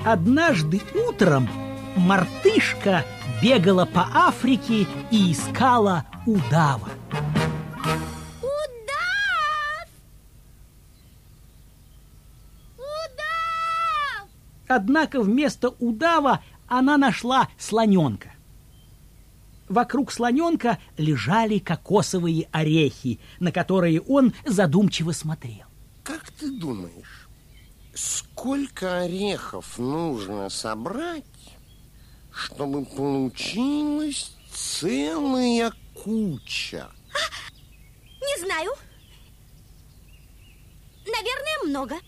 Однажды утром мартышка бегала по Африке и искала удава. Удав! Удав! Однако вместо удава она нашла слоненка. Вокруг слоненка лежали кокосовые орехи, на которые он задумчиво смотрел. Как ты думаешь, сколько орехов нужно собрать, чтобы получилась целая куча? Не знаю. Наверное, много.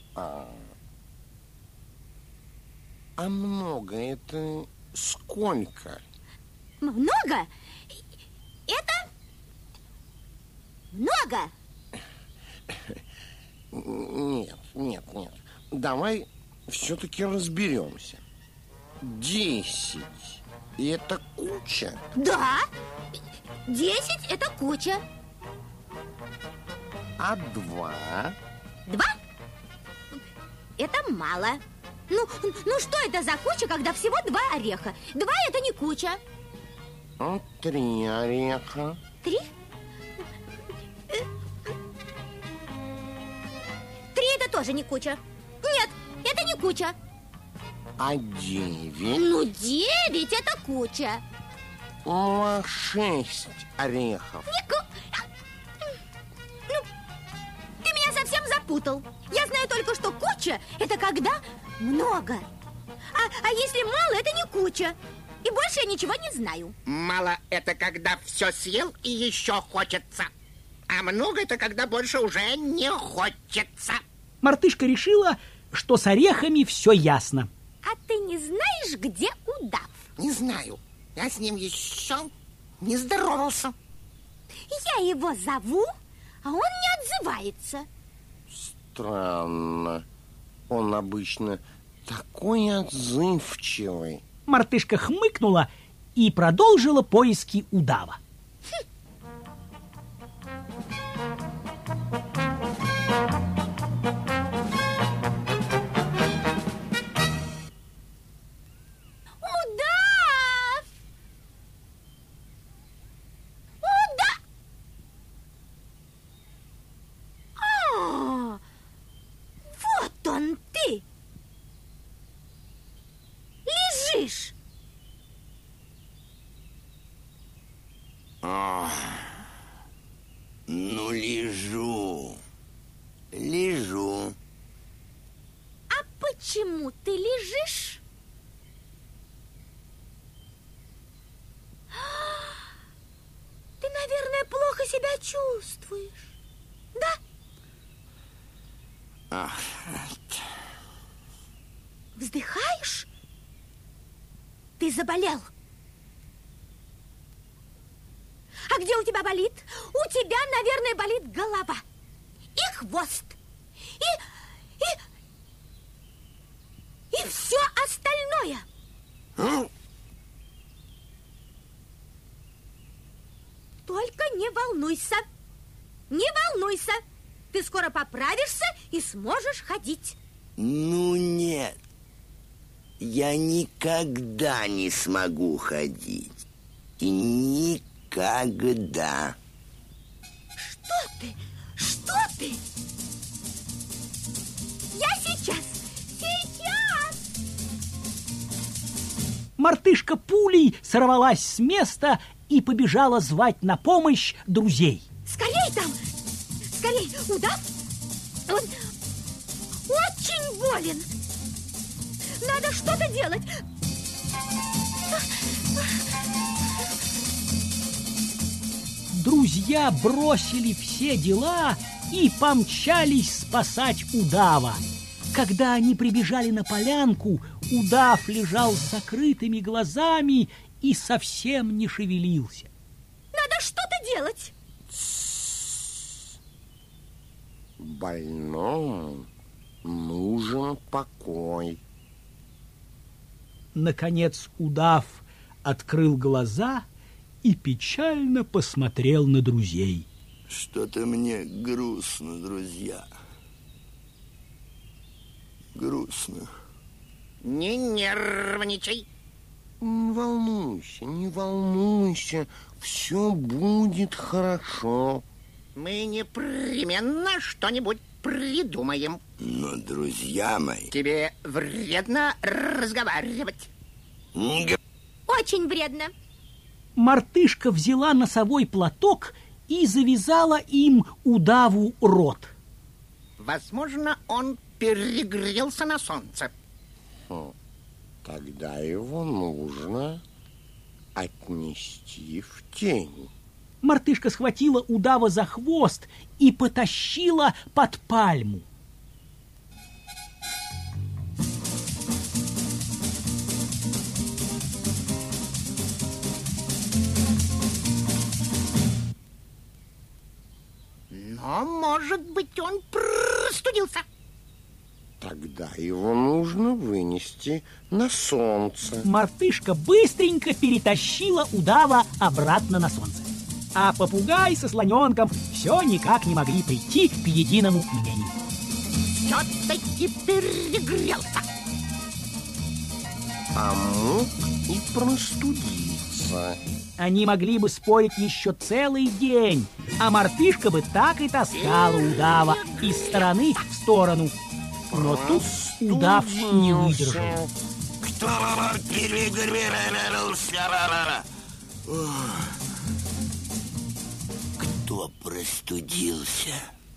А много это сколько? Много? Это много. Нет. Давай все-таки разберемся. 10 – это куча? Да, 10 – это куча. А 2? 2 – это мало. Ну, что это за куча, когда всего 2 ореха? 2 – это не куча. 3 ореха. 3? 3 – это тоже не куча. Нет, это не куча. А 9? Ну, 9 – это куча. 6 орехов. Ну, ты меня совсем запутал. Я знаю только, что куча – это когда много. А если мало – это не куча. И больше я ничего не знаю. Мало – это когда все съел и еще хочется. А много – это когда больше уже не хочется. Мартышка решила, что с орехами все ясно. А ты не знаешь, где удав? Не знаю. Я с ним еще не здоровался. Я его зову, а он не отзывается. Странно. Он обычно такой отзывчивый. Мартышка хмыкнула и продолжила поиски удава. Удав! Удав! А, вот он ты! Лежишь! Ну, лежу. А почему ты лежишь? Ты, наверное, плохо себя чувствуешь. Да? Вздыхаешь? Ты заболел. А где у тебя болит? У тебя, наверное, болит голова и хвост. И все остальное. Только не волнуйся. Не волнуйся. Ты скоро поправишься и сможешь ходить. Ну, нет. Я никогда не смогу ходить. И никогда. Что ты? Что ты? Я сейчас. Мартышка пулей сорвалась с места и побежала звать на помощь друзей. Скорей там! Скорей! Удав! Он очень болен! Надо что-то делать! Друзья бросили все дела и помчались спасать удава. Когда они прибежали на полянку, удав лежал с закрытыми глазами и совсем не шевелился. Надо что-то делать! Больному нужен покой. Наконец удав открыл глаза и печально посмотрел на друзей. Что-то мне грустно, друзья. Грустно. Не нервничай. Не волнуйся, не волнуйся. Все будет хорошо. Мы непременно что-нибудь придумаем. Но, друзья мои, Тебе вредно разговаривать. не г- Очень вредно. Мартышка взяла носовой платок и завязала им удаву рот. Возможно, он перегрелся на солнце. Тогда его нужно отнести в тень. Мартышка схватила удава за хвост и потащила под пальму. Но, может быть, он простудился. Тогда его нужно вынести на солнце. Мартышка быстренько перетащила удава обратно на солнце. А попугай со слоненком все никак не могли прийти к единому мнению. Все-таки перегрелся. А мог и простудиться. Они могли бы спорить еще целый день, а мартышка бы так и таскала удава из стороны в сторону. Но тут удав не выдержал. Кто перегрелся? Кто простудился?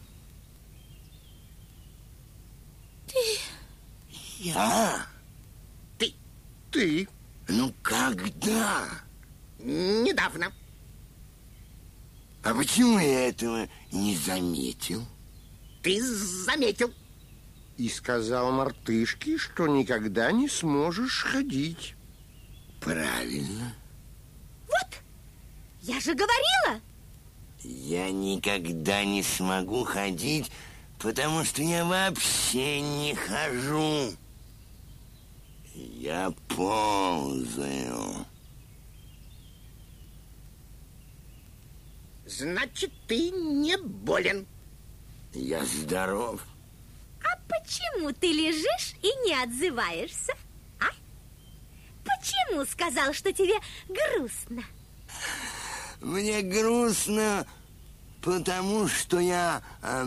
Я? Ты? Ну когда? Недавно. А почему я этого не заметил? Ты заметил. И сказал мартышке, что никогда не сможешь ходить. Правильно. Вот, я же говорила. Я никогда не смогу ходить, потому что я вообще не хожу. Я ползаю. Значит, ты не болен. Я здоров. А почему ты лежишь и не отзываешься? А? Почему сказал, что тебе грустно? Мне грустно, потому что я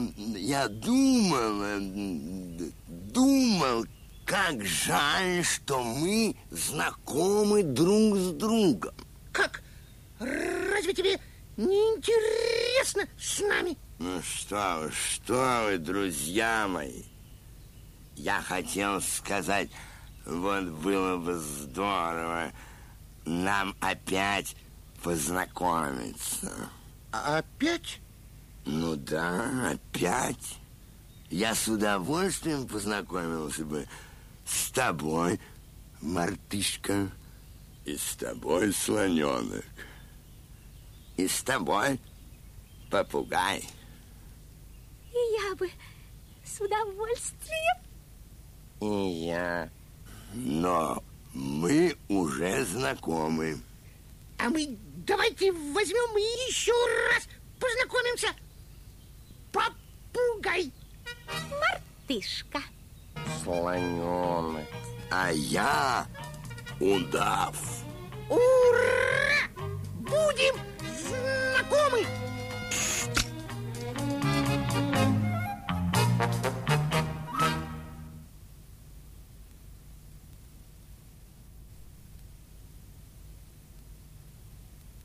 думал, как жаль, что мы знакомы друг с другом. Как? Разве тебе не интересно с нами? Ну что вы, друзья мои. Я хотел сказать, вот было бы здорово нам опять познакомиться. Опять? Ну да, опять. Я с удовольствием познакомился бы с тобой, мартышка, и с тобой, слоненок, и с тобой, попугай. И я бы с удовольствием. И я. Но мы уже знакомы. А мы давайте возьмем и еще раз познакомимся. Попугай. Мартышка. Слоненок. А я удав. Ура! Будем знакомы.